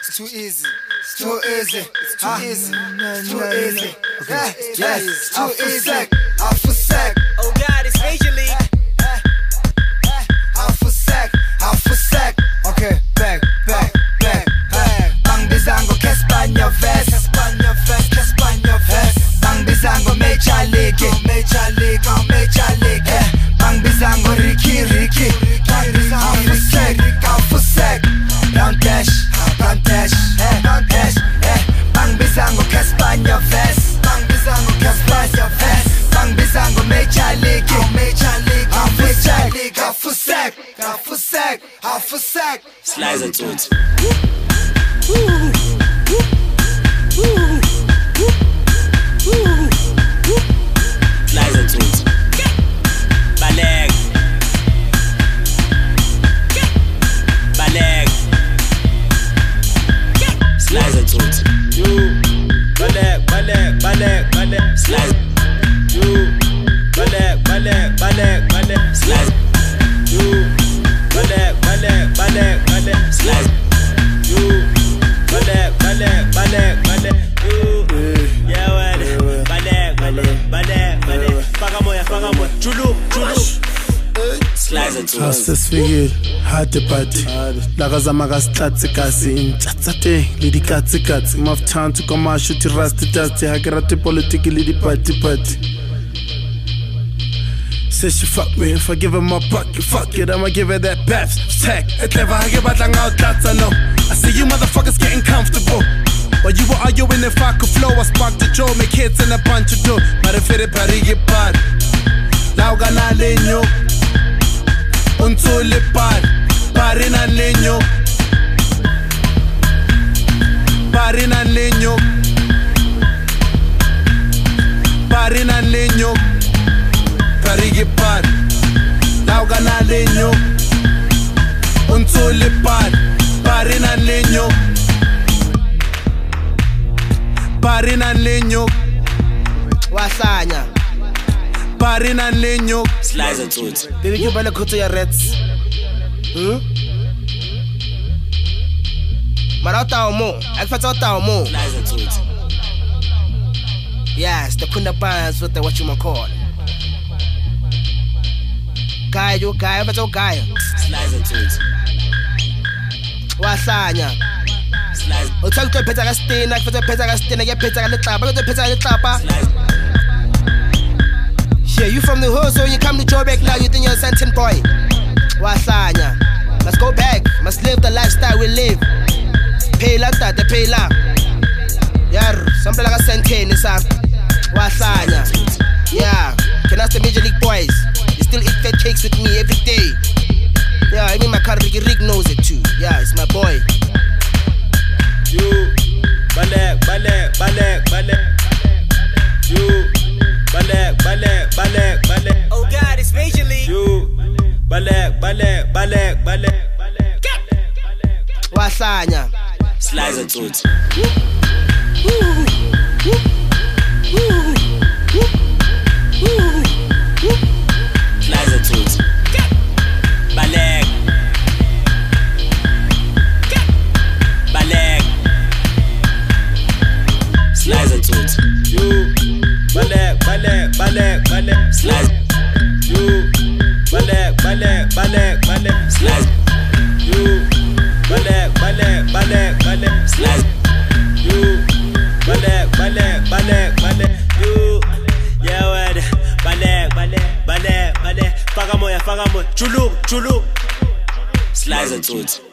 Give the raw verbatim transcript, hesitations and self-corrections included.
It's too easy. It's too easy. It's too easy. It's too easy. Yeah, yeah. It's too easy. Half a sec. Oh God, it's Major League. Half a sec. Half a sec. Okay, back, back, back, back. Bang bizango, Caspania vest. Caspania vest. Caspania vest. Bang bizango, Major League. Major League. Major League. Bang bizango, Ricky, Ricky. Half a sec. Half a sec. Round dash. Round dash. Round dash. Bang bizango, Caspania vest. Bang bizango, Caspania vest. Bang bizango, Major League. Major League. Major League. Half a sec. Half a sec. Half a sec. Slice and tooth. Slice and tooth. Baleg. Baleg. Slice and tooth. You. Baleg, baleg, baleg, baleg. Slice. You. Baleg, baleg, baleg, baleg. Slice. You. Baleg, baleg, baleg, baleg. Slice. You. Baleg, baleg, baleg, baleg. You. Yeah, well. Baleg, baleg, baleg, baleg. Faga moya, faga moya. Chulu, chulu. Slice and tooth. Asesifike hade party lakazama kasithathe kasi intsatsatheng le dikatse katse mafuthantu kwamasho thi rust dust hakerate politics le di party party. Says she fuck me, if I give her my pocket, fuck it, I'ma give her that bath tech. It's clever, I give out lang out, that's I know. I see you motherfuckers getting comfortable. While you were arguing if I could flow, I sparked the Joe, make hits and a bunch of dough. Marifere pari get bad. Lauga na leño. Unsule pad. Pari na leño. Pari na leño. Pari na leño. Parigi pad, lauga na leño, unsule pad, pari na leño, pari na leño, Wasanya, pari na leño. Slice and tooth. Did you buy the kutu ya reds? Hmm? Marata omo, akfata omo. Slice and tooth. Yes, the kunda bands with the what you ma call. Guy, you guy, but okay guy. Slice and tooth. Wasanya. Slice. O tell to peta gastina, peta peta gastina, get peta le tapa, go peta le tapa. Shit, you from the hood, so you come to Joburg now, you think you're a Santin boy. Wasanya. Let's go back, must live the lifestyle we live. Pay like that, they pay like. Yeah, something like a Santin is up. Wasanya. Yeah, can ask the Major League boys. Still eat fat cakes with me every day. Yeah, I mean my car Rick Rick knows it too. Yeah, it's my boy. You, baleg, baleg, baleg, baleg. You, baleg, baleg, baleg, baleg. Oh God, it's Major League. You, baleg, baleg, baleg, baleg, baleg. Wasanya. Slice and tooth. Slice and tooth. Baleg. Baleg. Slice and tooth. You. Baleg, baleg, baleg, baleg. Slice. You. Baleg, baleg, baleg, baleg. Slice. You. Baleg, baleg, baleg, baleg. Slice. You. Baleg, baleg, baleg, baleg. You. Yeah, what? Baleg, baleg, baleg, baleg. Faga moya, faga moya. Chulu, chulu. Slice and tooth.